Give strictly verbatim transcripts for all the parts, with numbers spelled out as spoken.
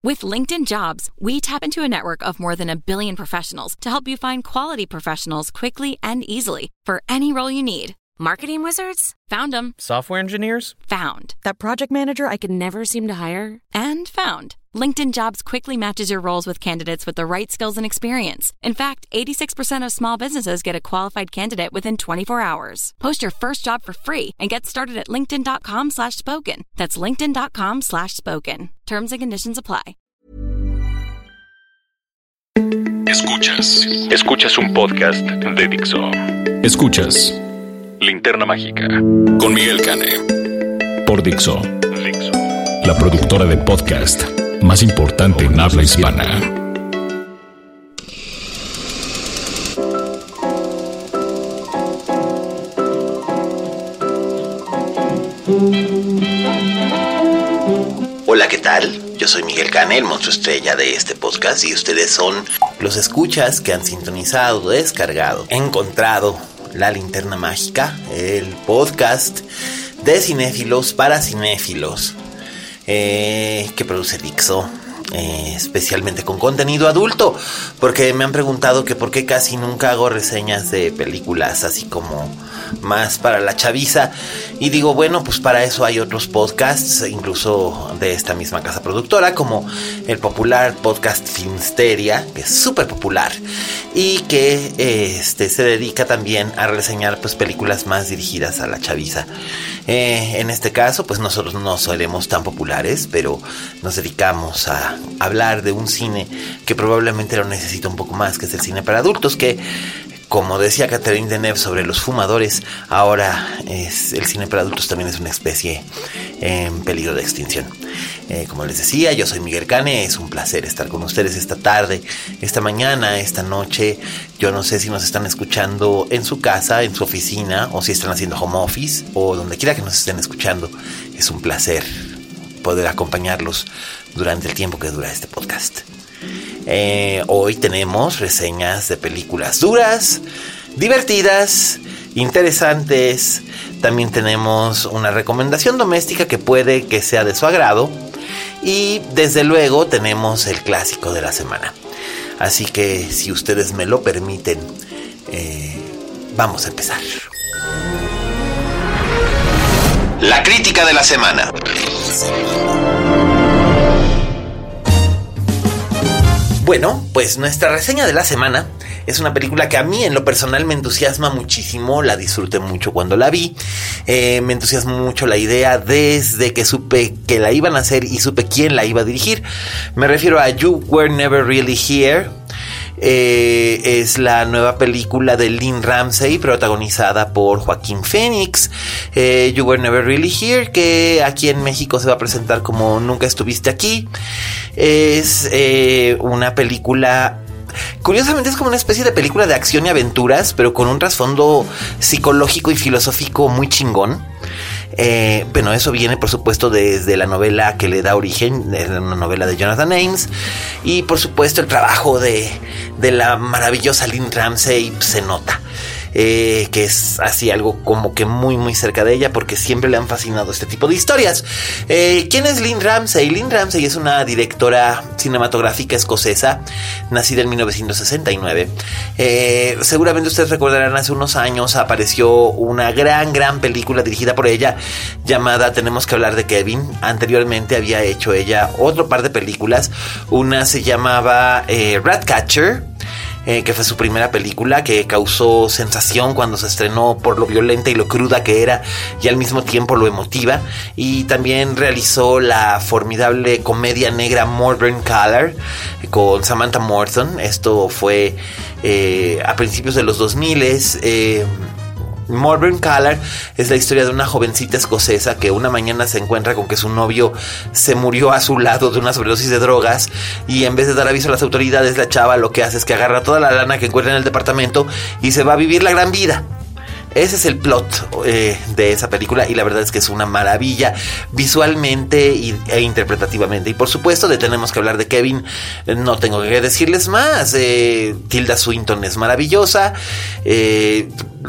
With LinkedIn Jobs, we tap into a network of more than a billion professionals to help you find quality professionals quickly and easily for any role you need. Marketing wizards? Found them. Software engineers? Found. That project manager I could never seem to hire? And found. LinkedIn Jobs quickly matches your roles with candidates with the right skills and experience. In fact, eighty-six percent of small businesses get a qualified candidate within twenty-four hours. Post your first job for free and get started at linkedin.com slash spoken. That's linkedin.com slash spoken. Terms and conditions apply. Escuchas. Escuchas un podcast de Dixo. Escuchas Linterna Mágica con Miguel Cane por Dixo, Dixo, la productora de podcast más importante en habla hispana. Hola, ¿qué tal? Yo soy Miguel Cane, el monstruo estrella de este podcast, y ustedes son los escuchas que han sintonizado, descargado, encontrado La Linterna Mágica, el podcast de cinéfilos para cinéfilos eh, que produce Dixo, eh, especialmente con contenido adulto, porque me han preguntado que por qué casi nunca hago reseñas de películas así como más para la chaviza, y digo, bueno, pues para eso hay otros podcasts, incluso de esta misma casa productora, como el popular podcast Filmsteria, que es súper popular y que eh, este, se dedica también a reseñar pues películas más dirigidas a la chaviza. Eh, en este caso, pues nosotros no seremos tan populares, pero nos dedicamos a hablar de un cine que probablemente lo necesita un poco más, que es el cine para adultos, que, como decía Catherine Deneuve sobre los fumadores, ahora es, el cine para adultos también es una especie en peligro de extinción. Eh, como les decía, yo soy Miguel Cane, es un placer estar con ustedes esta tarde, esta mañana, esta noche. Yo no sé si nos están escuchando en su casa, en su oficina, o si están haciendo home office, o donde quiera que nos estén escuchando. Es un placer poder acompañarlos durante el tiempo que dura este podcast. Eh, hoy tenemos reseñas de películas duras, divertidas, interesantes. También tenemos una recomendación doméstica que puede que sea de su agrado. Y desde luego tenemos el clásico de la semana. Así que si ustedes me lo permiten, eh, vamos a empezar. La crítica de la semana. Bueno, pues nuestra reseña de la semana es una película que a mí en lo personal me entusiasma muchísimo, la disfruté mucho cuando la vi, eh, me entusiasmó mucho la idea desde que supe que la iban a hacer y supe quién la iba a dirigir. Me refiero a You Were Never Really Here. Eh, es la nueva película de Lynne Ramsay, protagonizada por Joaquín Phoenix. eh, You Were Never Really Here, que aquí en México se va a presentar como Nunca Estuviste Aquí. Es eh, una película, curiosamente es como una especie de película de acción y aventuras, pero con un trasfondo psicológico y filosófico muy chingón. Eh, bueno, eso viene por supuesto desde la novela que le da origen, una novela de Jonathan Ames, y por supuesto el trabajo de, de la maravillosa Lynne Ramsay se nota. Eh, que es así algo como que muy muy cerca de ella, porque siempre le han fascinado este tipo de historias. Eh, ¿Quién es Lynne Ramsay? Lynne Ramsay es una directora cinematográfica escocesa, nacida en mil novecientos sesenta y nueve. Eh, seguramente ustedes recordarán, hace unos años apareció una gran gran película dirigida por ella llamada Tenemos que hablar de Kevin. Anteriormente había hecho ella otro par de películas. Una se llamaba eh, Ratcatcher, Eh, que fue su primera película, que causó sensación cuando se estrenó por lo violenta y lo cruda que era, y al mismo tiempo lo emotiva. Y también realizó la formidable comedia negra Morburn Caller con Samantha Morton. Esto fue eh, a principios de los dos mil. Eh, Morburn Caller es la historia de una jovencita escocesa que una mañana se encuentra con que su novio se murió a su lado de una sobredosis de drogas, y en vez de dar aviso a las autoridades, la chava lo que hace es que agarra toda la lana que encuentra en el departamento y se va a vivir la gran vida. Ese es el plot eh, de esa película, y la verdad es que es una maravilla visualmente y, e interpretativamente. Y por supuesto, de Tenemos que hablar de Kevin, no tengo que decirles más. eh, Tilda Swinton es maravillosa. eh,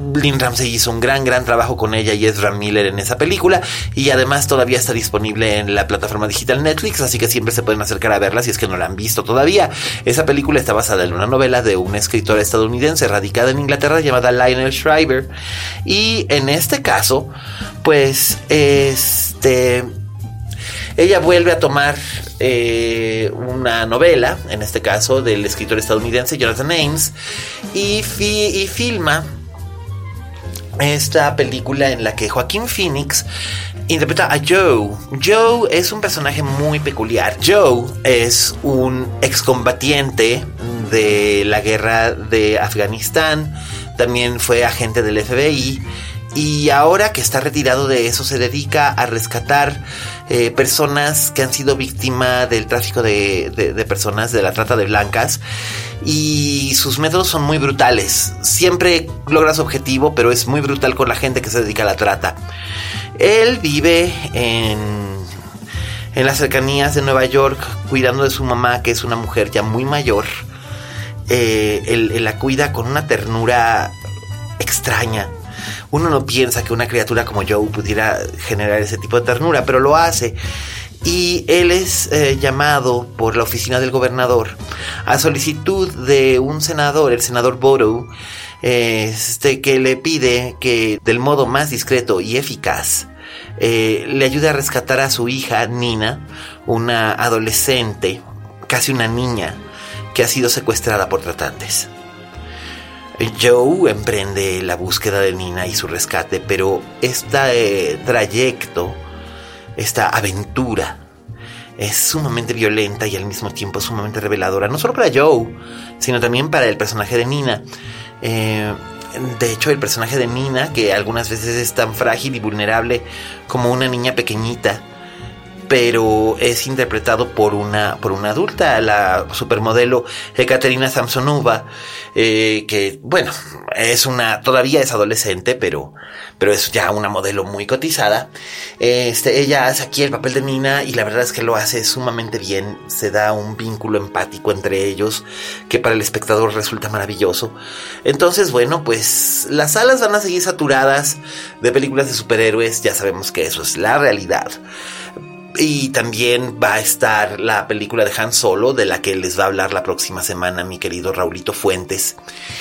Lynn Ramsey hizo un gran, gran trabajo con ella y Ezra Miller en esa película, y además todavía está disponible en la plataforma digital Netflix, así que siempre se pueden acercar a verla si es que no la han visto todavía. Esa película está basada en una novela de una escritora estadounidense radicada en Inglaterra llamada Lionel Shriver, y en este caso, pues, este... ella vuelve a tomar eh, una novela, en este caso del escritor estadounidense Jonathan Ames, y, fi- y filma esta película en la que Joaquín Phoenix interpreta a Joe. Joe es un personaje muy peculiar. Joe es un excombatiente de la guerra de Afganistán, también fue agente del F B I, y ahora que está retirado de eso se dedica a rescatar eh, personas que han sido víctimas del tráfico de, de, de personas, de la trata de blancas, y sus métodos son muy brutales. Siempre logra su objetivo, pero es muy brutal con la gente que se dedica a la trata. Él vive en, en las cercanías de Nueva York cuidando de su mamá, que es una mujer ya muy mayor. Eh, él, él la cuida con una ternura extraña. Uno no piensa que una criatura como Joe pudiera generar ese tipo de ternura, pero lo hace. Y él es eh, llamado por la oficina del gobernador a solicitud de un senador, el senador Bodo, este, que le pide que del modo más discreto y eficaz eh, le ayude a rescatar a su hija Nina, una adolescente, casi una niña, que ha sido secuestrada por tratantes. Joe emprende la búsqueda de Nina y su rescate, pero este eh, trayecto, esta aventura, es sumamente violenta y al mismo tiempo sumamente reveladora, no solo para Joe, sino también para el personaje de Nina. Eh, de hecho, el personaje de Nina, que algunas veces es tan frágil y vulnerable como una niña pequeñita, pero es interpretado por una, por una adulta, la supermodelo Ekaterina Samsonova, eh, que, bueno, es una, todavía es adolescente, pero, pero es ya una modelo muy cotizada. Este, ella hace aquí el papel de Nina y la verdad es que lo hace sumamente bien. Se da un vínculo empático entre ellos que para el espectador resulta maravilloso. Entonces, bueno, pues las salas van a seguir saturadas de películas de superhéroes. Ya sabemos que eso es la realidad. Y también va a estar la película de Han Solo, de la que les va a hablar la próxima semana mi querido Raulito Fuentes.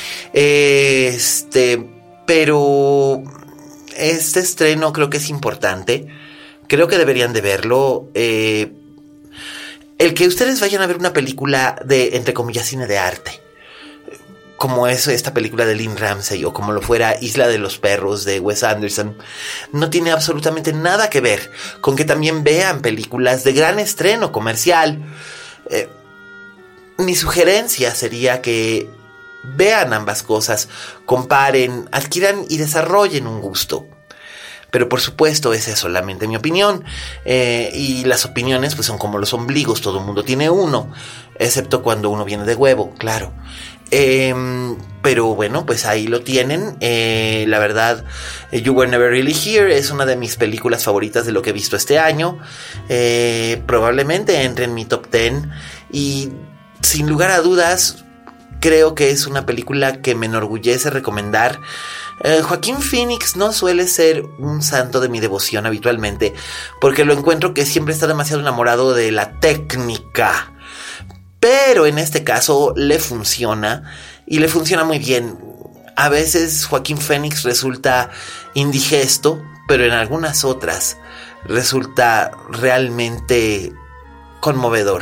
Este, pero este estreno creo que es importante. Creo que deberían de verlo. Eh, el que ustedes vayan a ver una película de, entre comillas, cine de arte, como es esta película de Lynn Ramsey, o como lo fuera Isla de los Perros de Wes Anderson, no tiene absolutamente nada que ver con que también vean películas de gran estreno comercial. Eh, mi sugerencia sería que vean ambas cosas, comparen, adquieran y desarrollen un gusto. Pero por supuesto esa es solamente mi opinión, eh, y las opiniones pues son como los ombligos, todo el mundo tiene uno, excepto cuando uno viene de huevo, claro. Eh, pero bueno, pues ahí lo tienen. Eh, la verdad, You Were Never Really Here es una de mis películas favoritas de lo que he visto este año. Eh, probablemente entre en mi top diez y sin lugar a dudas creo que es una película que me enorgullece recomendar. Eh, Joaquín Phoenix no suele ser un santo de mi devoción habitualmente, porque lo encuentro que siempre está demasiado enamorado de la técnica. Pero en este caso le funciona, y le funciona muy bien. A veces Joaquín Phoenix resulta indigesto, pero en algunas otras resulta realmente conmovedor.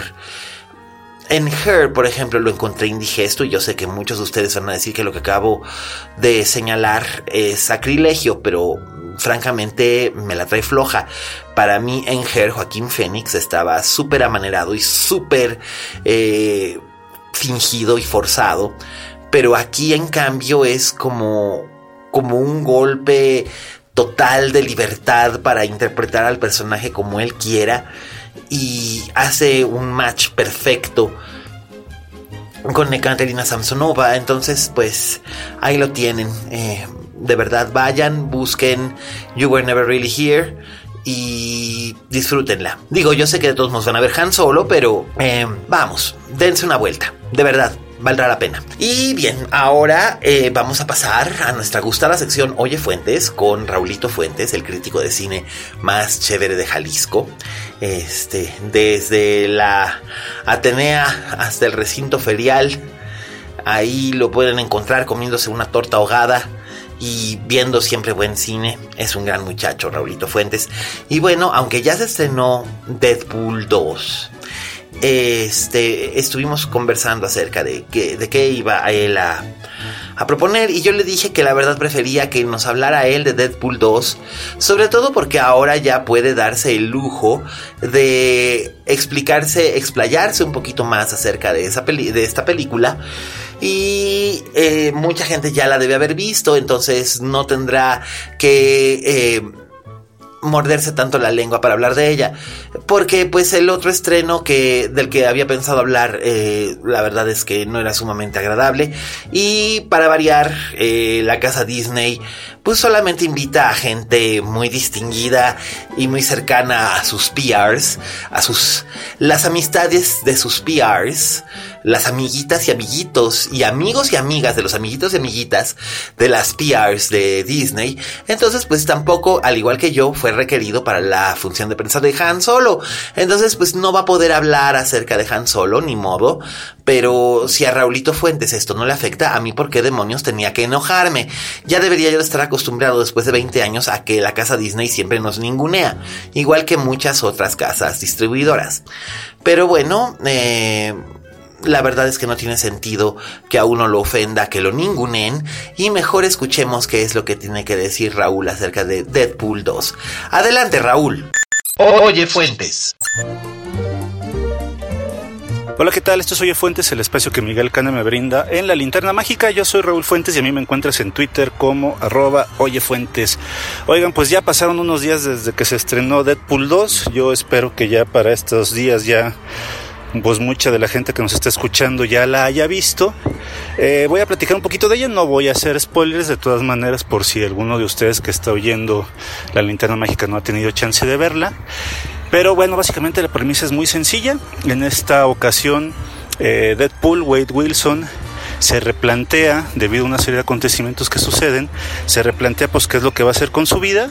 En Her, por ejemplo, lo encontré indigesto, y yo sé que muchos de ustedes van a decir que lo que acabo de señalar es sacrilegio, pero francamente me la trae floja. Para mí en Her, Joaquín Phoenix estaba súper amanerado y súper eh, fingido y forzado, pero aquí en cambio es como, como un golpe total de libertad para interpretar al personaje como él quiera, y hace un match perfecto con Ekaterina Samsonova. Entonces pues ahí lo tienen. Eh, de verdad, vayan, busquen You Were Never Really Here y disfrútenla. Digo, yo sé que de todos nos van a ver Han Solo, pero eh, vamos, dense una vuelta, de verdad. valdrá la pena. Y bien, ahora eh, vamos a pasar a nuestra gustada sección Oye Fuentes con Raulito Fuentes, el crítico de cine más chévere de Jalisco. Este, desde la Atenea hasta el recinto ferial, ahí lo pueden encontrar comiéndose una torta ahogada y viendo siempre buen cine. Es un gran muchacho, Raulito Fuentes. Y bueno, aunque ya se estrenó Deadpool dos, este, estuvimos conversando acerca de qué, de qué iba a él a, a proponer, y yo le dije que la verdad prefería que nos hablara él de Deadpool dos, sobre todo porque ahora ya puede darse el lujo de explicarse, explayarse un poquito más acerca de, esa peli- de esta película. Y eh, mucha gente ya la debe haber visto, entonces no tendrá que eh, morderse tanto la lengua para hablar de ella, porque pues el otro estreno que del que había pensado hablar, eh, la verdad es que no era sumamente agradable. Y para variar, eh, la casa Disney pues solamente invita a gente muy distinguida y muy cercana a sus P Rs, a sus las amistades de sus P Rs, las amiguitas y amiguitos y amigos y amigas de los amiguitos y amiguitas de las P Rs de Disney. Entonces pues tampoco, al igual que yo, fue requerido para la función de prensa de Han Solo. Entonces pues no va a poder hablar acerca de Han Solo, ni modo. Pero si a Raulito Fuentes esto no le afecta, a mí por qué demonios tenía que enojarme. Ya debería yo estar acostumbrado después de veinte años a que la casa Disney siempre nos ningunea, igual que muchas otras casas distribuidoras. Pero bueno, eh... la verdad es que no tiene sentido que a uno lo ofenda, que lo ninguneen, y mejor escuchemos qué es lo que tiene que decir Raúl acerca de Deadpool dos. Adelante, Raúl. Oye Fuentes. Hola, ¿qué tal? Esto es Oye Fuentes, el espacio que Miguel Cane me brinda en la Linterna Mágica. Yo soy Raúl Fuentes y a mí me encuentras en Twitter como arroba Oye Fuentes. Oigan, pues ya pasaron unos días desde que se estrenó Deadpool dos. Yo espero que ya para estos días ya pues mucha de la gente que nos está escuchando ya la haya visto. Eh, voy a platicar un poquito de ella, no voy a hacer spoilers de todas maneras por si alguno de ustedes que está oyendo la Linterna Mágica no ha tenido chance de verla. Pero bueno, básicamente la premisa es muy sencilla. En esta ocasión eh, Deadpool, Wade Wilson, se replantea, debido a una serie de acontecimientos que suceden, se replantea pues qué es lo que va a hacer con su vida,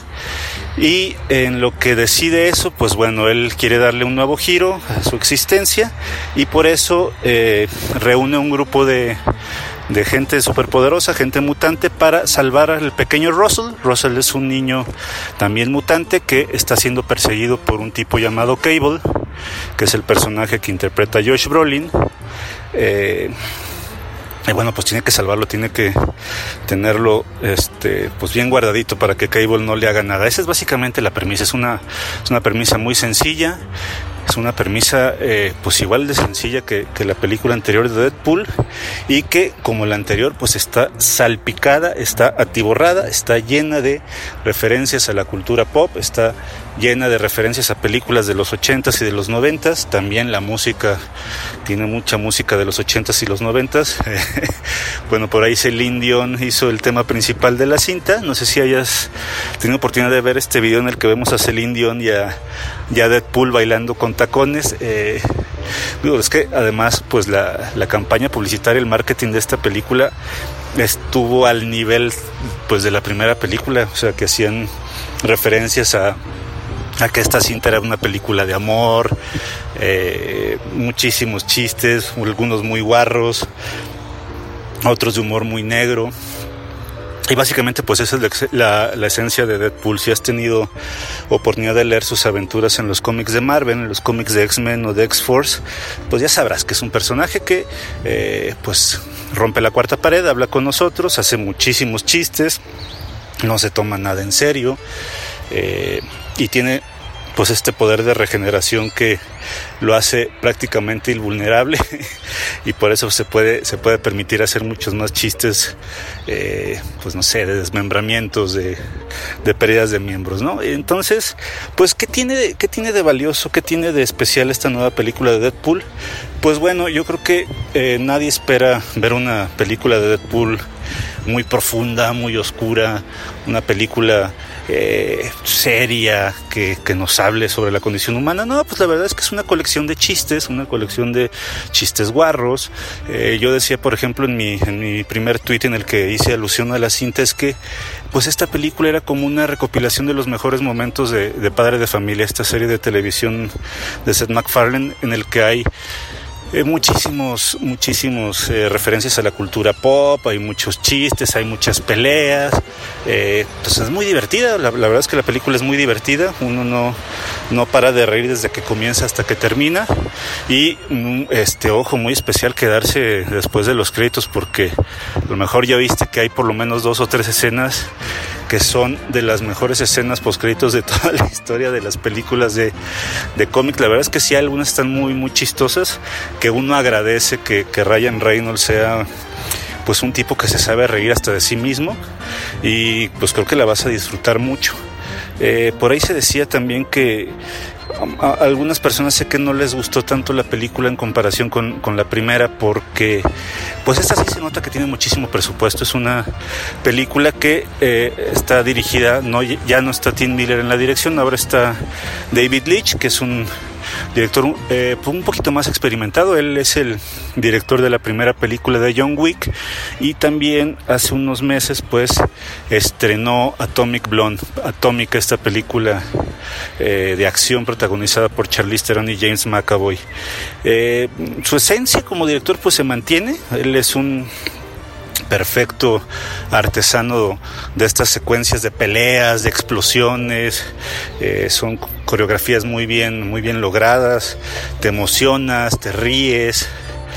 y en lo que decide eso, pues bueno, él quiere darle un nuevo giro a su existencia, y por eso eh, reúne un grupo de de gente superpoderosa, gente mutante, para salvar al pequeño Russell. Russell es un niño también mutante que está siendo perseguido por un tipo llamado Cable, que es el personaje que interpreta Josh Brolin. Eh, y bueno, pues tiene que salvarlo, tiene que tenerlo este, pues bien guardadito para que Cable no le haga nada. Esa es básicamente la premisa. Es una, es una premisa muy sencilla. Es una premisa eh, pues igual de sencilla que, que la película anterior de Deadpool, y que como la anterior pues está salpicada, está atiborrada, está llena de referencias a la cultura pop, está llena de referencias a películas de los ochentas y de los noventas. También la música, tiene mucha música de los ochentas y los noventas. Bueno, por ahí Celine Dion hizo el tema principal de la cinta. No sé si hayas tenido oportunidad de ver este video en el que vemos a Celine Dion y a, y a Deadpool bailando con tacones. Eh, digo, es que además pues la, la campaña publicitaria, el marketing de esta película estuvo al nivel pues de la primera película, o sea que hacían referencias a a que esta cinta era una película de amor, eh, muchísimos chistes, algunos muy guarros, otros de humor muy negro. Y básicamente pues esa es la, la esencia de Deadpool. Si has tenido oportunidad de leer sus aventuras en los cómics de Marvel, en los cómics de X-Men o de X-Force, pues ya sabrás que es un personaje que eh, pues rompe la cuarta pared, habla con nosotros, hace muchísimos chistes, no se toma nada en serio, eh, y tiene pues este poder de regeneración que lo hace prácticamente invulnerable y por eso se puede se puede permitir hacer muchos más chistes, eh, pues no sé, de desmembramientos, de, de pérdidas de miembros, ¿no? Entonces, pues ¿qué tiene de, qué tiene de valioso, qué tiene de especial esta nueva película de Deadpool? Pues bueno, yo creo que eh, nadie espera ver una película de Deadpool muy profunda, muy oscura, una película eh, seria que, que nos hable sobre la condición humana. No, pues la verdad es que es una colección de chistes, una colección de chistes guarros. Eh, yo decía, por ejemplo, en mi, en mi primer tuit en el que hice alusión a la cinta, es que pues esta película era como una recopilación de los mejores momentos de, de Padre de Familia, esta serie de televisión de Seth MacFarlane, en el que hay Eh, muchísimos, muchísimos eh, referencias a la cultura pop, hay muchos chistes, hay muchas peleas, eh, pues es muy divertida, la, la verdad es que la película es muy divertida, uno no, no para de reír desde que comienza hasta que termina, y un este ojo muy especial quedarse después de los créditos, porque a lo mejor ya viste que hay por lo menos dos o tres escenas que son de las mejores escenas postcréditos de toda la historia de las películas de, de cómic. La verdad es que sí, algunas están muy, muy chistosas, que uno agradece que, que Ryan Reynolds sea pues un tipo que se sabe reír hasta de sí mismo, y pues creo que la vas a disfrutar mucho. Eh, por ahí se decía también que a, a algunas personas sé que no les gustó tanto la película en comparación con, con la primera, porque pues esta sí se nota que tiene muchísimo presupuesto. Es una película que eh, está dirigida, no, ya no está Tim Miller en la dirección, ahora está David Leitch, que es un director eh, un poquito más experimentado. Él es el director de la primera película de John Wick, y también hace unos meses pues estrenó Atomic Blonde, Atomic, esta película eh, de acción protagonizada por Charlize Theron y James McAvoy. Eh, su esencia como director pues se mantiene. Él es un perfecto artesano de estas secuencias de peleas, de explosiones, eh, son coreografías muy bien, muy bien logradas, te emocionas, te ríes,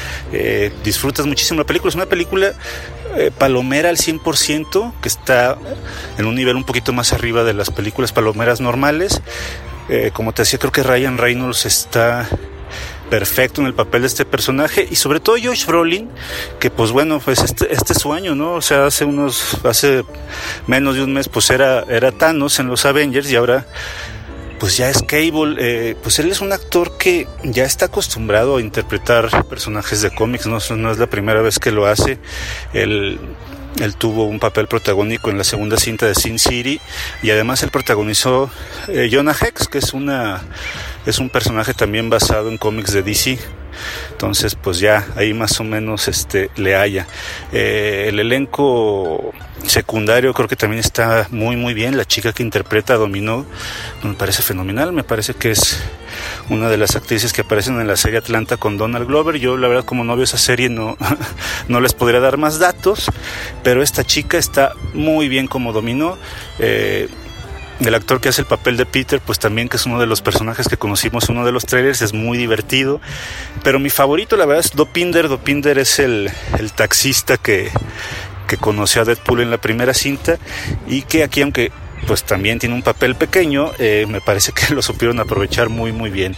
eh, disfrutas muchísimo la película. Es una película eh, palomera al cien por ciento, que está en un nivel un poquito más arriba de las películas palomeras normales. Eh, como te decía, creo que Ryan Reynolds está perfecto en el papel de este personaje, y sobre todo Josh Brolin, que pues bueno, pues este, este es su año, ¿no? O sea, hace unos, hace menos de un mes pues era, era Thanos en los Avengers, y ahora pues ya es Cable. Eh, pues él es un actor que ya está acostumbrado a interpretar personajes de cómics, no, no es la primera vez que lo hace. Él Él tuvo un papel protagónico en la segunda cinta de Sin City, y además él protagonizó eh, Jonah Hex, que es una es un personaje también basado en cómics de D C. Entonces pues ya ahí más o menos este le halla. Eh, el elenco secundario creo que también está muy muy bien. La chica que interpreta a Dominó me parece fenomenal, me parece que es una de las actrices que aparecen en la serie Atlanta con Donald Glover. Yo la verdad, como no veo esa serie, no, no les podría dar más datos, pero esta chica está muy bien como Dominó. Eh, el actor que hace el papel de Peter, pues también, que es uno de los personajes que conocimos en uno de los trailers, es muy divertido. Pero mi favorito, la verdad, es Dopinder. Dopinder es el, el taxista que, que conoció a Deadpool en la primera cinta, y que aquí, aunque pues también tiene un papel pequeño, eh, me parece que lo supieron aprovechar muy muy bien.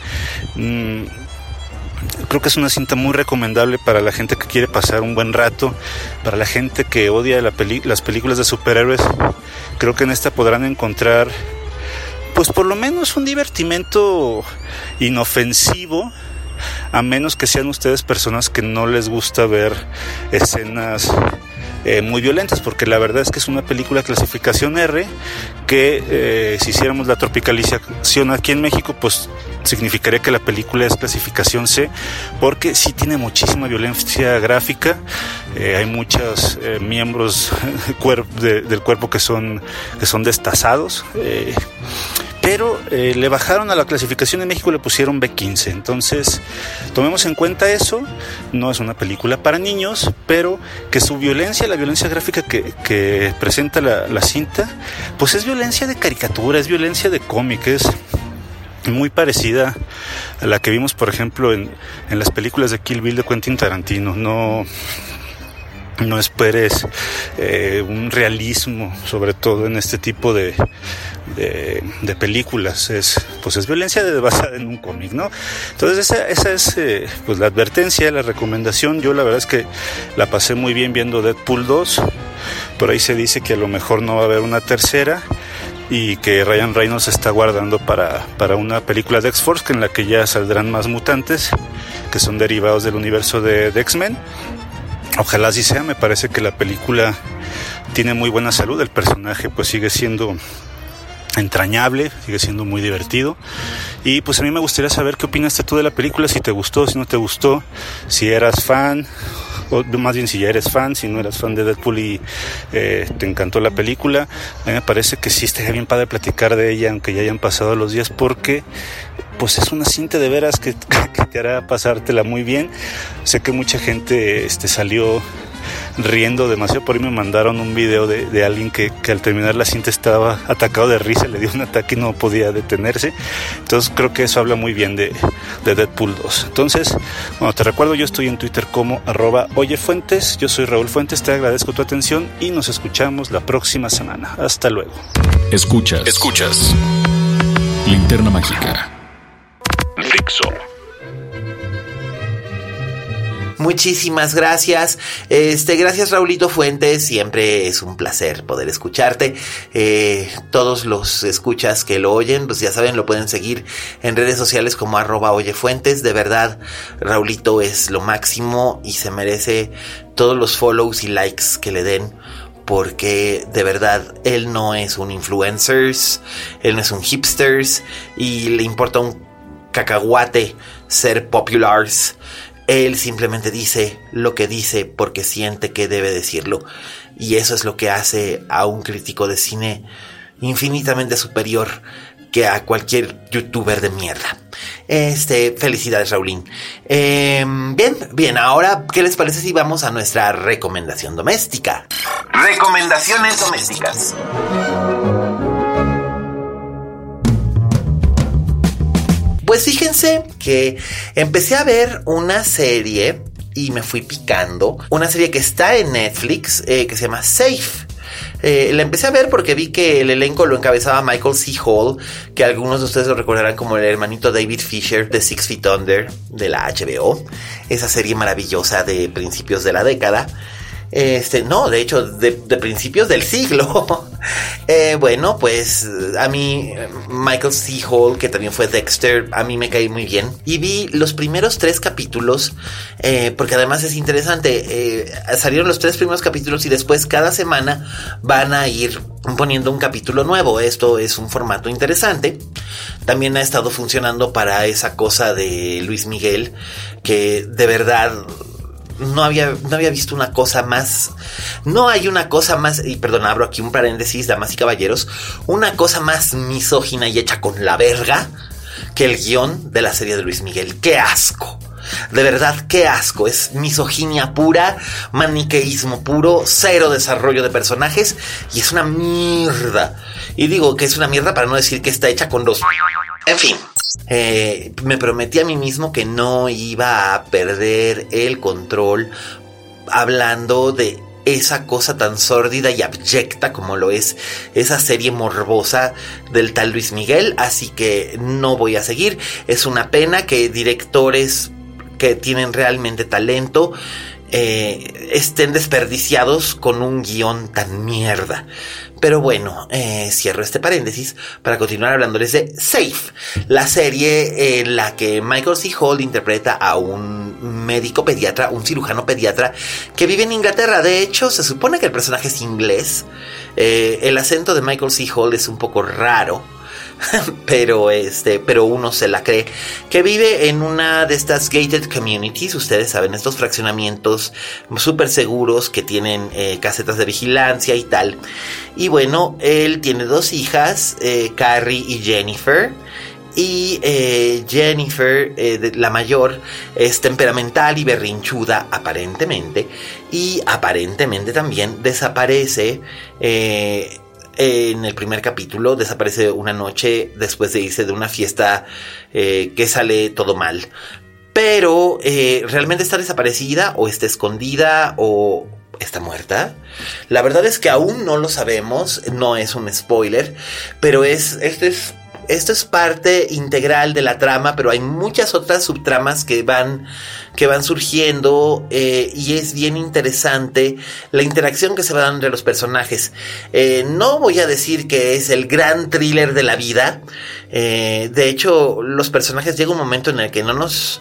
Mm, creo que es una cinta muy recomendable para la gente que quiere pasar un buen rato, para la gente que odia la peli- las películas de superhéroes. Creo que en esta podrán encontrar pues por lo menos un divertimento inofensivo, a menos que sean ustedes personas que no les gusta ver escenas Eh, muy violentas, porque la verdad es que es una película clasificación R, que eh, si hiciéramos la tropicalización aquí en México, pues significaría que la película es clasificación C, porque sí tiene muchísima violencia gráfica. Eh, hay muchos eh, miembros de, del cuerpo que son, que son destazados, eh, pero eh, le bajaron a la clasificación en México, le pusieron B quince. Entonces tomemos en cuenta eso. No es una película para niños, pero que su violencia, la violencia gráfica que, que presenta la, la cinta, pues es violencia de caricatura, es violencia de cómic, es muy parecida a la que vimos, por ejemplo, en, en las películas de Kill Bill de Quentin Tarantino. No No esperes eh, un realismo, sobre todo en este tipo de, de, de películas. Es, pues es violencia de, basada en un cómic, ¿no? Entonces esa, esa es eh, pues la advertencia, la recomendación. Yo la verdad es que la pasé muy bien viendo Deadpool dos. Por ahí se dice que a lo mejor no va a haber una tercera, y que Ryan Reynolds está guardando para, para una película de X-Force, que en la que ya saldrán más mutantes que son derivados del universo de, de X-Men. Ojalá así sea. Me parece que la película tiene muy buena salud, el personaje pues sigue siendo entrañable, sigue siendo muy divertido. Y pues a mí me gustaría saber qué opinaste tú de la película, si te gustó, si no te gustó, si eras fan, o más bien si ya eres fan, si no eras fan de Deadpool y eh, te encantó la película. A mí me parece que sí estaría bien padre platicar de ella, aunque ya hayan pasado los días, porque pues es una cinta de veras que, que te hará pasártela muy bien. Sé que mucha gente este, salió riendo demasiado. Por ahí me mandaron un video de, de alguien que, que al terminar la cinta estaba atacado de risa, le dio un ataque y no podía detenerse. Entonces creo que eso habla muy bien de, de Deadpool dos. Entonces, bueno, te recuerdo, yo estoy en Twitter como arroba oyefuentes. Yo soy Raúl Fuentes, te agradezco tu atención y nos escuchamos la próxima semana. Hasta luego. Escuchas, escuchas Linterna Mágica, Dixo. Muchísimas gracias. Este, gracias Raulito Fuentes. Siempre es un placer poder escucharte. Eh, todos los escuchas que lo oyen, pues ya saben, lo pueden seguir en redes sociales como arroba oyefuentes. De verdad, Raulito es lo máximo y se merece todos los follows y likes que le den. Porque de verdad él no es un influencer, él no es un hipster y le importa un cacahuate ser populars. Él simplemente dice lo que dice porque siente que debe decirlo. Y eso es lo que hace a un crítico de cine infinitamente superior que a cualquier youtuber de mierda. Este, felicidades, Raulín. Eh, bien, bien, ahora, ¿qué les parece si vamos a nuestra recomendación doméstica? Recomendaciones domésticas. Pues fíjense que empecé a ver una serie y me fui picando. Una serie que está en Netflix, eh, que se llama Safe. Eh, la empecé a ver porque vi que el elenco lo encabezaba Michael C. Hall, que algunos de ustedes lo recordarán como el hermanito David Fisher de Six Feet Under de la H B O. Esa serie maravillosa de principios de la década. Este, no, de hecho, de, de principios del siglo. eh, bueno, pues a mí, Michael C. Hall, que también fue Dexter, a mí me caí muy bien. Y vi los primeros tres capítulos, eh, porque además es interesante. Eh, salieron los tres primeros capítulos y después cada semana van a ir poniendo un capítulo nuevo. Esto es un formato interesante. También ha estado funcionando para esa cosa de Luis Miguel, que de verdad... No había, no había visto una cosa más. No hay una cosa más. Y perdón, abro aquí un paréntesis, damas y caballeros. Una cosa más misógina y hecha con la verga que el guión de la serie de Luis Miguel. ¡Qué asco! De verdad, qué asco. Es misoginia pura, maniqueísmo puro, cero desarrollo de personajes. Y es una mierda. Y digo que es una mierda para no decir que está hecha con dos. En fin. Eh, me prometí a mí mismo que no iba a perder el control hablando de esa cosa tan sórdida y abyecta como lo es esa serie morbosa del tal Luis Miguel, así que no voy a seguir. Es una pena que directores que tienen realmente talento eh, estén desperdiciados con un guión tan mierda. Pero bueno, eh, cierro este paréntesis para continuar hablándoles de Safe, la serie en la que Michael C. Hall interpreta a un médico pediatra, un cirujano pediatra que vive en Inglaterra. De hecho, se supone que el personaje es inglés. Eh, el acento de Michael C. Hall es un poco raro. pero este, pero uno se la cree, que vive en una de estas gated communities, ustedes saben, estos fraccionamientos súper seguros que tienen eh, casetas de vigilancia y tal. Y bueno, él tiene dos hijas, eh, Carrie y Jennifer. Y eh, Jennifer, eh, de, la mayor, es temperamental y berrinchuda aparentemente. Y aparentemente también desaparece eh, en el primer capítulo, desaparece una noche después de irse de una fiesta eh, que sale todo mal. Pero eh, ¿realmente está desaparecida o está escondida o está muerta? La verdad es que aún no lo sabemos, no es un spoiler, pero es esto es esto es parte integral de la trama, pero hay muchas otras subtramas que van que van surgiendo eh, y es bien interesante la interacción que se va dando entre los personajes. Eh, no voy a decir que es el gran thriller de la vida. Eh, de hecho, los personajes llega un momento en el que no nos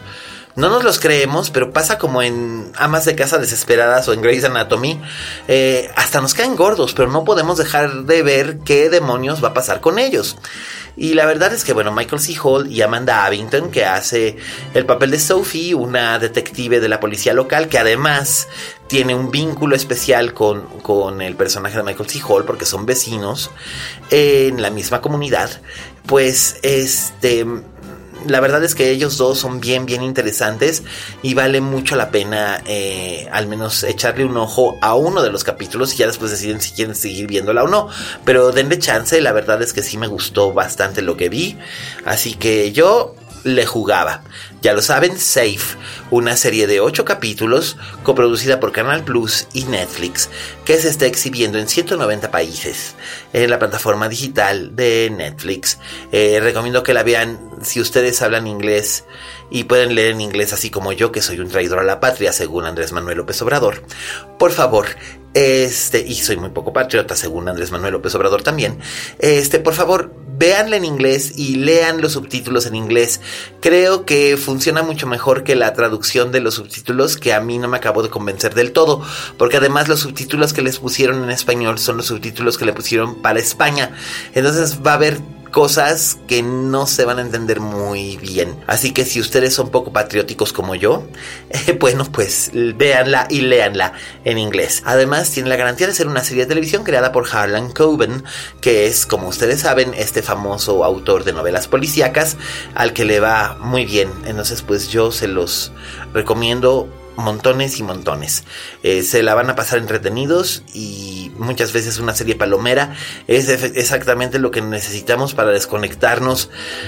no nos los creemos, pero pasa como en Amas de Casa Desesperadas o en Grey's Anatomy. Eh, hasta nos caen gordos, pero no podemos dejar de ver qué demonios va a pasar con ellos. Y la verdad es que, bueno, Michael C. Hall y Amanda Abington, que hace el papel de Sophie, una detective de la policía local, que además tiene un vínculo especial con, con el personaje de Michael C. Hall, porque son vecinos en la misma comunidad, pues este... la verdad es que ellos dos son bien, bien interesantes y vale mucho la pena eh, al menos echarle un ojo a uno de los capítulos y ya después deciden si quieren seguir viéndola o no. Pero denle chance, la verdad es que sí me gustó bastante lo que vi, así que yo le jugaba. Ya lo saben, Safe, una serie de ocho capítulos coproducida por Canal Plus y Netflix, que se está exhibiendo en ciento noventa países en la plataforma digital de Netflix. Eh, recomiendo que la vean si ustedes hablan inglés y pueden leer en inglés, así como yo, que soy un traidor a la patria, según Andrés Manuel López Obrador. Por favor, este, y soy muy poco patriota, según Andrés Manuel López Obrador también. Este, por favor, véanla en inglés y lean los subtítulos en inglés. Creo que funciona mucho mejor que la traducción de los subtítulos, que a mí no me acabó de convencer del todo, porque además los subtítulos que les pusieron en español son los subtítulos que le pusieron para España. Entonces va a haber cosas que no se van a entender muy bien. Así que si ustedes son poco patrióticos como yo, eh, bueno, pues véanla y léanla en inglés. Además tiene la garantía de ser una serie de televisión creada por Harlan Coben, que es, como ustedes saben, este famoso autor de novelas policíacas al que le va muy bien. Entonces pues yo se los recomiendo montones y montones. Eh, se la van a pasar entretenidos y muchas veces una serie palomera es efe- exactamente lo que necesitamos para desconectarnos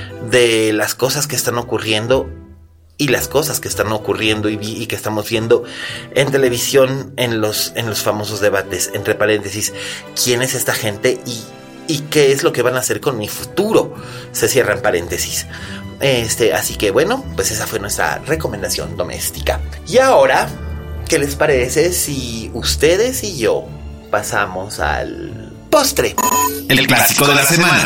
de las cosas que están ocurriendo y las cosas que están ocurriendo y, vi- y que estamos viendo en televisión en los, en los famosos debates, entre paréntesis, ¿quién es esta gente y, y qué es lo que van a hacer con mi futuro? Se cierran paréntesis. Este, así que bueno, pues esa fue nuestra recomendación doméstica. Y ahora, ¿qué les parece si ustedes y yo pasamos al postre? El clásico de la semana.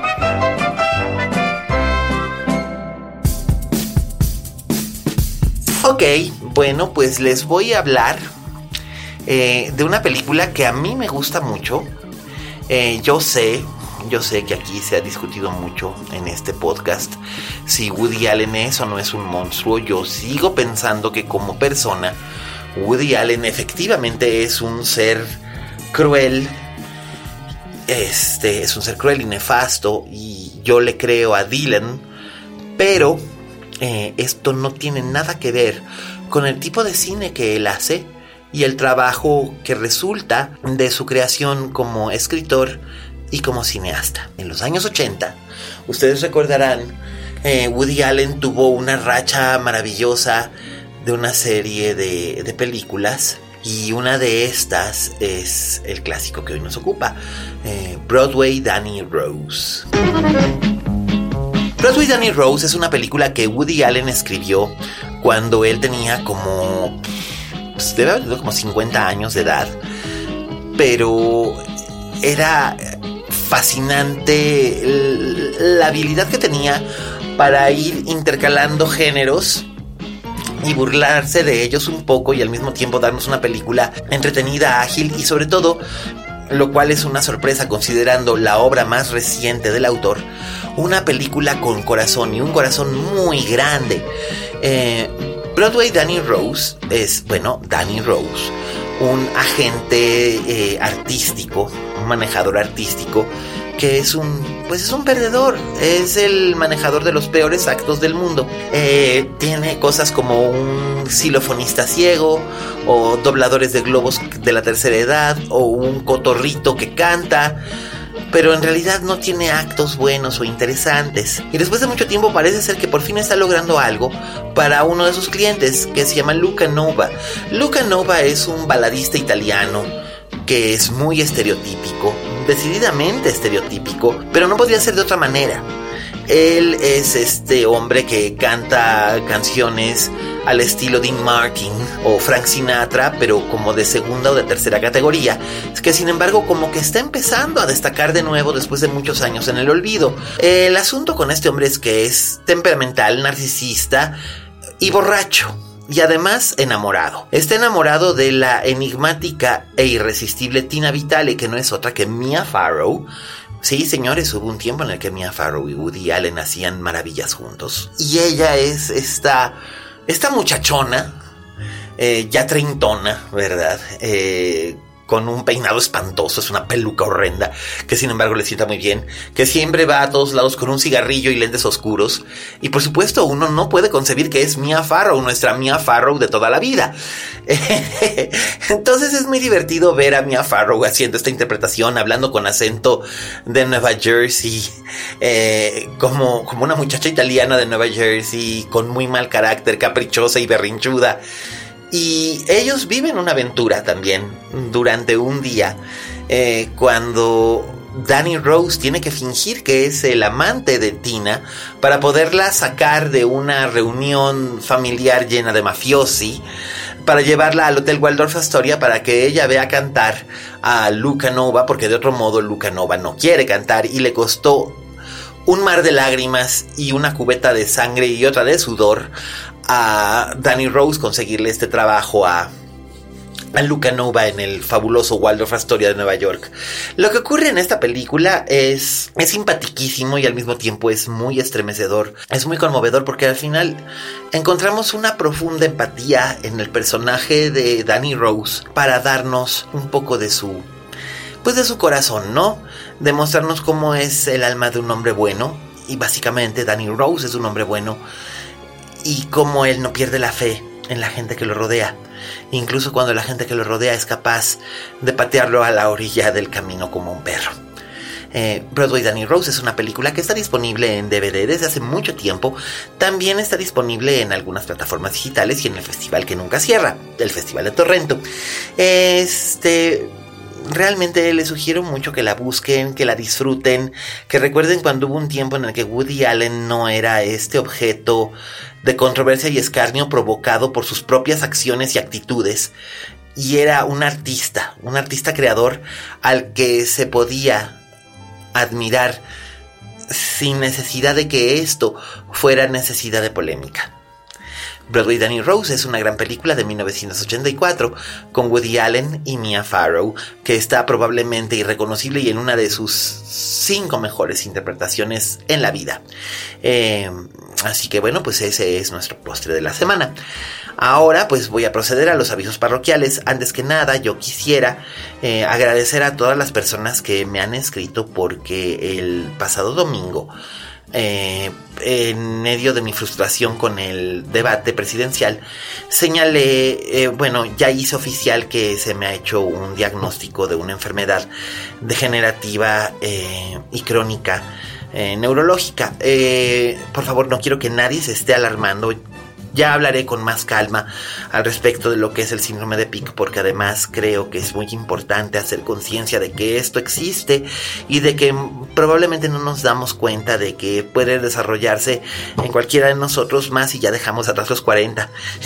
Ok, bueno, pues les voy a hablar eh, de una película que a mí me gusta mucho. Eh, yo sé... Yo sé que aquí se ha discutido mucho en este podcast si Woody Allen es o no es un monstruo. Yo sigo pensando que como persona Woody Allen efectivamente es un ser cruel. Este es un ser cruel y nefasto y yo le creo a Dylan, pero eh, esto no tiene nada que ver con el tipo de cine que él hace y el trabajo que resulta de su creación como escritor y como cineasta. En los años ochenta, ustedes recordarán, eh, Woody Allen tuvo una racha maravillosa de una serie de, de películas, y una de estas es el clásico que hoy nos ocupa, eh, Broadway Danny Rose. Broadway Danny Rose es una película que Woody Allen escribió cuando él tenía como, pues debe haber tenido como cincuenta años de edad, pero era fascinante la habilidad que tenía para ir intercalando géneros y burlarse de ellos un poco y al mismo tiempo darnos una película entretenida, ágil y sobre todo, lo cual es una sorpresa considerando la obra más reciente del autor, una película con corazón y un corazón muy grande. eh, Broadway Danny Rose es, bueno, Danny Rose, un agente eh, artístico, un manejador artístico que es un, pues es un perdedor, es el manejador de los peores actos del mundo. Eh, tiene cosas como un xilofonista ciego, o dobladores de globos de la tercera edad, o un cotorrito que canta, pero en realidad no tiene actos buenos o interesantes. Y después de mucho tiempo parece ser que por fin está logrando algo para uno de sus clientes, que se llama Luca Nova. Luca Nova es un baladista italiano que es muy estereotípico, decididamente estereotípico, pero no podría ser de otra manera. Él es este hombre que canta canciones al estilo Dean Martin o Frank Sinatra, pero como de segunda o de tercera categoría, que sin embargo como que está empezando a destacar de nuevo después de muchos años en el olvido. El asunto con este hombre es que es temperamental, narcisista y borracho. Y además enamorado. Está enamorado de la enigmática e irresistible Tina Vitale, que no es otra que Mia Farrow. Sí, señores, hubo un tiempo en el que Mia Farrow y Woody Allen hacían maravillas juntos. Y ella es esta, esta muchachona, eh, ya treintona, ¿verdad? Eh... con un peinado espantoso, es una peluca horrenda, que sin embargo le sienta muy bien, que siempre va a todos lados con un cigarrillo y lentes oscuros, y por supuesto uno no puede concebir que es Mia Farrow, nuestra Mia Farrow de toda la vida. Entonces es muy divertido ver a Mia Farrow haciendo esta interpretación, hablando con acento de Nueva Jersey, eh, como, como una muchacha italiana de Nueva Jersey, con muy mal carácter, caprichosa y berrinchuda. Y ellos viven una aventura también durante un día, eh, cuando Danny Rose tiene que fingir que es el amante de Tina para poderla sacar de una reunión familiar llena de mafiosi, para llevarla al Hotel Waldorf Astoria para que ella vea cantar a Luca Nova, porque de otro modo Luca Nova no quiere cantar, y le costó un mar de lágrimas y una cubeta de sangre y otra de sudor a Danny Rose conseguirle este trabajo a, a Luca Nova en el fabuloso Waldorf Astoria de Nueva York. Lo que ocurre en esta película es, es simpatiquísimo y al mismo tiempo es muy estremecedor. Es muy conmovedor porque al final encontramos una profunda empatía en el personaje de Danny Rose para darnos un poco de su, pues de su corazón, ¿no? Demostrarnos cómo es el alma de un hombre bueno, y básicamente Danny Rose es un hombre bueno, y cómo él no pierde la fe en la gente que lo rodea, incluso cuando la gente que lo rodea es capaz de patearlo a la orilla del camino como un perro. Eh, Broadway Danny Rose es una película que está disponible en D V D desde hace mucho tiempo. También está disponible en algunas plataformas digitales y en el festival que nunca cierra, el Festival de Torrento. Este... Realmente les sugiero mucho que la busquen, que la disfruten, que recuerden cuando hubo un tiempo en el que Woody Allen no era este objeto de controversia y escarnio provocado por sus propias acciones y actitudes, y era un artista, un artista creador al que se podía admirar sin necesidad de que esto fuera necesidad de polémica. Broadway Danny Rose es una gran película de mil novecientos ochenta y cuatro con Woody Allen y Mia Farrow, que está probablemente irreconocible y en una de sus cinco mejores interpretaciones en la vida. Eh, así que bueno, pues ese es nuestro postre de la semana. Ahora pues voy a proceder a los avisos parroquiales. Antes que nada yo quisiera eh, agradecer a todas las personas que me han escrito, porque el pasado domingo, Eh, en medio de mi frustración con el debate presidencial, señalé, eh, bueno, ya hice oficial que se me ha hecho un diagnóstico de una enfermedad degenerativa eh, y crónica eh, neurológica. Eh, por favor, no quiero que nadie se esté alarmando. Ya hablaré con más calma al respecto de lo que es el síndrome de Pick, porque además creo que es muy importante hacer conciencia de que esto existe y de que probablemente no nos damos cuenta de que puede desarrollarse en cualquiera de nosotros, más y ya dejamos atrás los cuarenta.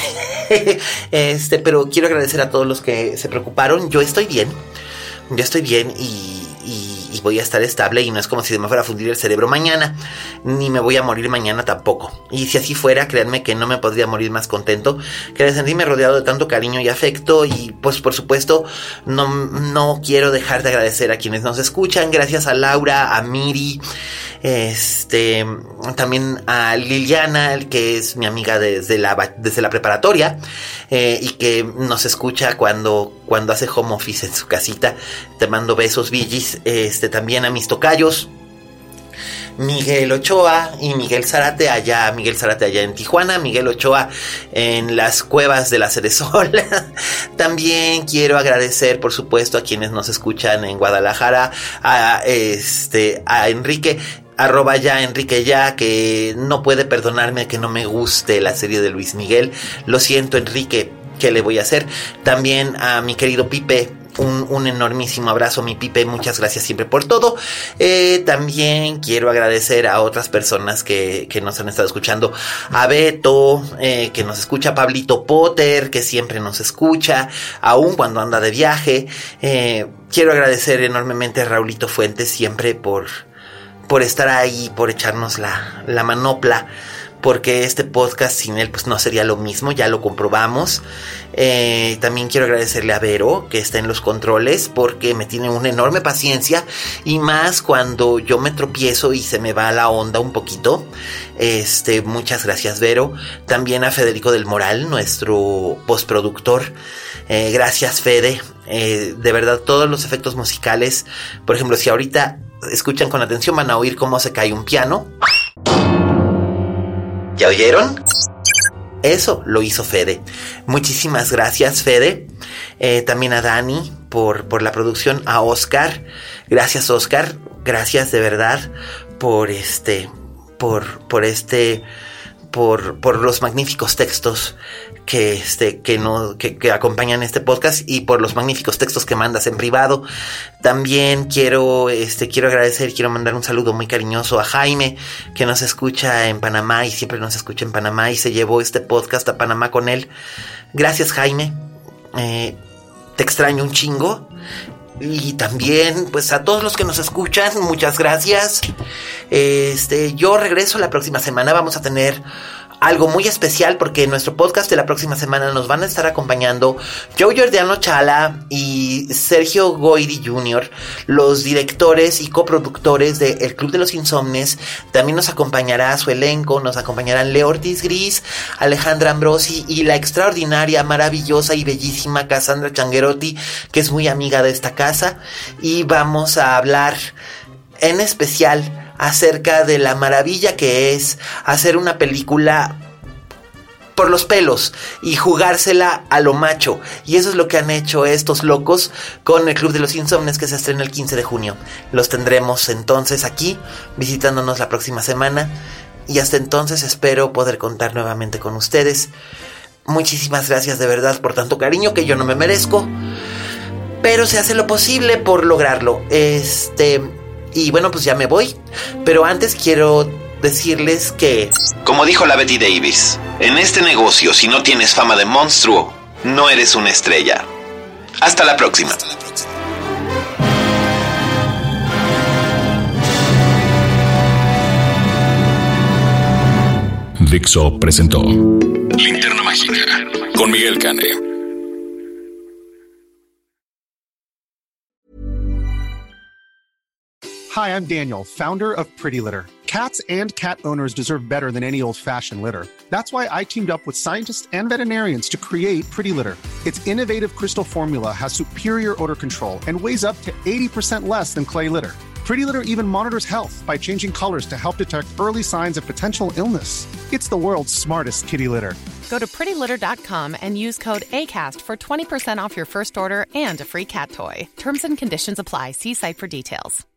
este, pero quiero agradecer a todos los que se preocuparon. Yo estoy bien, yo estoy bien y... y y voy a estar estable, y no es como si se me fuera a fundir el cerebro mañana, ni me voy a morir mañana tampoco. Y si así fuera, créanme que no me podría morir más contento que de sentirme rodeado de tanto cariño y afecto. Y pues por supuesto no, no quiero dejar de agradecer a quienes nos escuchan. Gracias a Laura, a Miri, este, también a Liliana, que es mi amiga desde la, desde la preparatoria, eh, y que nos escucha cuando, cuando hace home office en su casita. Te mando besos, Villis. Este, también a mis tocayos, Miguel Ochoa y Miguel Zárate allá, Miguel Zárate allá en Tijuana, Miguel Ochoa en las cuevas de la Ceresol. También quiero agradecer, por supuesto, a quienes nos escuchan en Guadalajara, a este, a Enrique, arroba ya Enrique ya, que no puede perdonarme que no me guste la serie de Luis Miguel. Lo siento, Enrique, ¿qué le voy a hacer? También a mi querido Pipe. Un, un enormísimo abrazo, mi Pipe, muchas gracias siempre por todo. Eh, también quiero agradecer a otras personas que, que nos han estado escuchando. A Beto, eh, que nos escucha, Pablito Potter, que siempre nos escucha, aún cuando anda de viaje. Eh, quiero agradecer enormemente a Raulito Fuentes siempre por, por estar ahí, por echarnos la, la manopla, porque este podcast sin él pues no sería lo mismo, ya lo comprobamos. Eh, también quiero agradecerle a Vero, que está en los controles, porque me tiene una enorme paciencia, y más cuando yo me tropiezo y se me va la onda un poquito. Este, muchas gracias, Vero. También a Federico del Moral, nuestro postproductor. Eh, gracias, Fede. Eh, de verdad, todos los efectos musicales, por ejemplo, si ahorita escuchan con atención, van a oír cómo se cae un piano. ¿Ya oyeron? Eso lo hizo Fede. Muchísimas gracias, Fede. Eh, también a Dani por, por la producción, a Oscar. Gracias, Oscar. Gracias de verdad por este, por, por este, por, por los magníficos textos que este que no que, que acompañan este podcast, y por los magníficos textos que mandas en privado. También quiero este quiero agradecer, quiero mandar un saludo muy cariñoso a Jaime, que nos escucha en Panamá y siempre nos escucha en Panamá y se llevó este podcast a Panamá con él. Gracias, Jaime. Eh, te extraño un chingo. Y también, pues, a todos los que nos escuchan, muchas gracias. Este, yo regreso la próxima semana. Vamos a tener algo muy especial, porque en nuestro podcast de la próxima semana nos van a estar acompañando Joe Giordano Chala y Sergio Goyri junior, los directores y coproductores de El Club de los Insomnes. También nos acompañará su elenco, nos acompañarán Leo Ortiz Gris, Alejandra Ambrosi y la extraordinaria, maravillosa y bellísima Cassandra Changuerotti, que es muy amiga de esta casa, y vamos a hablar en especial acerca de la maravilla que es hacer una película por los pelos y jugársela a lo macho. Y eso es lo que han hecho estos locos con El Club de los Insomnes, que se estrena el quince de junio. Los tendremos entonces aquí visitándonos la próxima semana, y hasta entonces espero poder contar nuevamente con ustedes. Muchísimas gracias de verdad por tanto cariño que yo no me merezco, pero se hace lo posible por lograrlo. Este... Y bueno, pues ya me voy, pero antes quiero decirles que... Como dijo la Betty Davis, en este negocio, si no tienes fama de monstruo, no eres una estrella. Hasta la próxima. Dixo presentó Linterna Mágica con Miguel Cane. Hi, I'm Daniel, founder of Pretty Litter. Cats and cat owners deserve better than any old-fashioned litter. That's why I teamed up with scientists and veterinarians to create Pretty Litter. Its innovative crystal formula has superior odor control and weighs up to eighty percent less than clay litter. Pretty Litter even monitors health by changing colors to help detect early signs of potential illness. It's the world's smartest kitty litter. Go to pretty litter dot com and use code ACAST for twenty percent off your first order and a free cat toy. Terms and conditions apply. See site for details.